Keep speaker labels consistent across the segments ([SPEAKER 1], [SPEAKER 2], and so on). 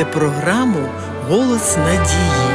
[SPEAKER 1] програму «Голос надії».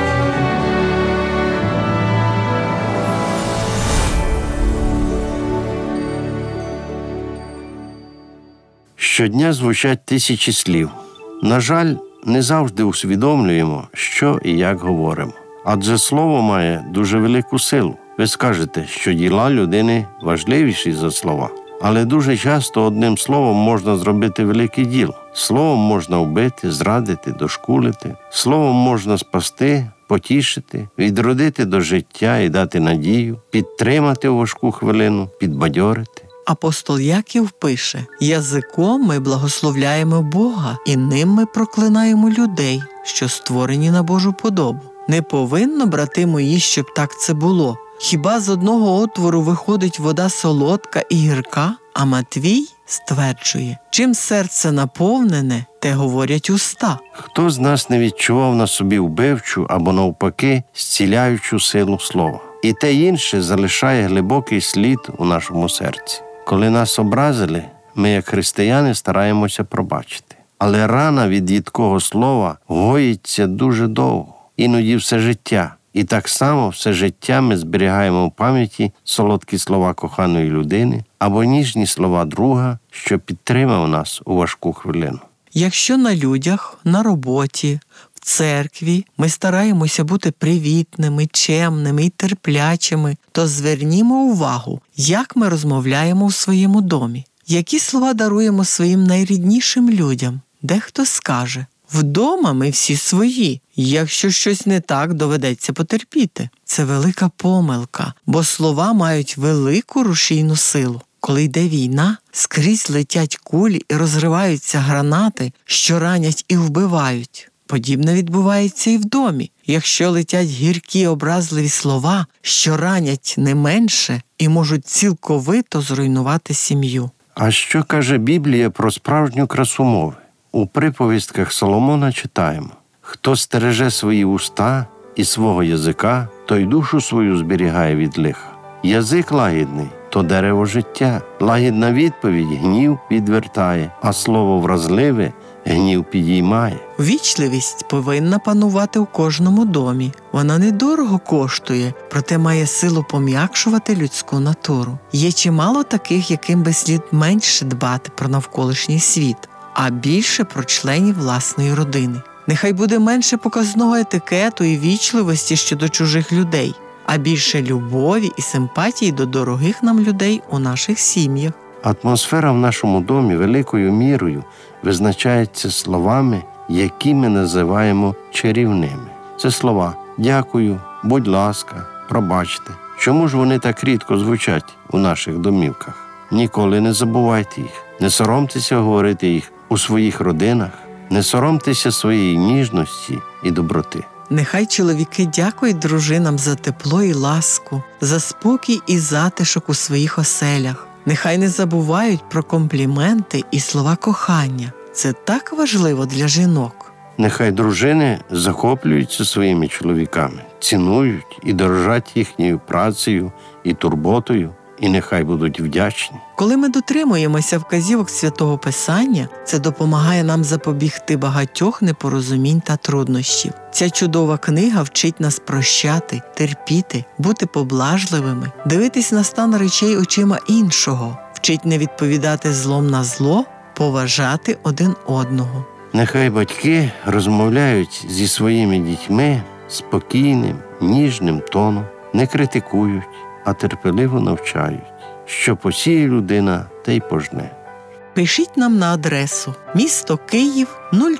[SPEAKER 2] Щодня звучать тисячі слів. На жаль, не завжди усвідомлюємо, що і як говоримо. Адже слово має дуже велику силу. Ви скажете, що діла людини важливіші за слова. Але дуже часто одним словом можна зробити велике діло. Словом можна вбити, зрадити, дошкулити. Словом можна спасти, потішити, відродити до життя і дати надію, підтримати у важку хвилину, підбадьорити.
[SPEAKER 1] Апостол Яків пише: «Язиком ми благословляємо Бога, і ним ми проклинаємо людей, що створені на Божу подобу». Не повинно, брати мої, щоб так це було. Хіба з одного отвору виходить вода солодка і гірка? А Матвій стверджує: чим серце наповнене, те говорять уста.
[SPEAKER 2] Хто з нас не відчував на собі вбивчу або навпаки зціляючу силу слова? І те інше залишає глибокий слід у нашому серці. Коли нас образили, ми, як християни, стараємося пробачити. Але рана від їдкого слова гоїться дуже довго, іноді все життя. І так само все життя ми зберігаємо в пам'яті солодкі слова коханої людини або ніжні слова друга, що підтримав нас у важку хвилину.
[SPEAKER 1] Якщо на людях, на роботі, в церкві ми стараємося бути привітними, чемними і терплячими, то звернімо увагу, як ми розмовляємо у своєму домі, які слова даруємо своїм найріднішим людям. Дехто скаже: «Вдома ми всі свої, якщо щось не так, доведеться потерпіти». Це велика помилка, бо слова мають велику рушійну силу. Коли йде війна, скрізь летять кулі і розриваються гранати, що ранять і вбивають. Подібне відбувається і в домі. Якщо летять гіркі образливі слова, що ранять не менше і можуть цілковито зруйнувати сім'ю.
[SPEAKER 2] А що каже Біблія про справжню красу мови? У приповістках Соломона читаємо: «Хто стереже свої уста і свого язика, той душу свою зберігає від лиха. Язик лагідний – то дерево життя, лагідна відповідь гнів відвертає, а слово вразливе гнів підіймає».
[SPEAKER 1] Ввічливість повинна панувати у кожному домі. Вона недорого коштує, проте має силу пом'якшувати людську натуру. Є чимало таких, яким би слід менше дбати про навколишній світ, а більше про членів власної родини. Нехай буде менше показного етикету і вічливості щодо чужих людей, а більше любові і симпатії до дорогих нам людей у наших сім'ях.
[SPEAKER 2] Атмосфера в нашому домі великою мірою визначається словами, які ми називаємо чарівними. Це слова «дякую», «будь ласка», «пробачте». Чому ж вони так рідко звучать у наших домівках? Ніколи не забувайте їх. Не соромтеся говорити їх у своїх родинах. Не соромтеся своєї ніжності і доброти.
[SPEAKER 1] Нехай чоловіки дякують дружинам за тепло і ласку, за спокій і затишок у своїх оселях. Нехай не забувають про компліменти і слова кохання. Це так важливо для жінок.
[SPEAKER 2] Нехай дружини захоплюються своїми чоловіками, цінують і дорожать їхньою працею і турботою, і нехай будуть вдячні.
[SPEAKER 1] Коли ми дотримуємося вказівок Святого Писання, це допомагає нам запобігти багатьох непорозумінь та труднощів. Ця чудова книга вчить нас прощати, терпіти, бути поблажливими, дивитись на стан речей очима іншого, вчить не відповідати злом на зло, поважати один одного.
[SPEAKER 2] Нехай батьки розмовляють зі своїми дітьми спокійним, ніжним тоном, не критикують, а терпеливо навчають. Що посіє людина, те й пожне.
[SPEAKER 1] Пишіть нам на адресу: місто Київ,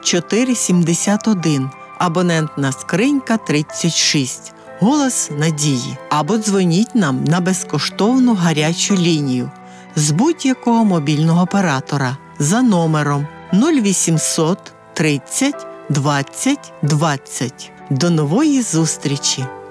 [SPEAKER 1] 0471, абонентна скринька 36, «Голос надії». Або дзвоніть нам на безкоштовну гарячу лінію з будь-якого мобільного оператора за номером 0800 30 20 20. До нової зустрічі!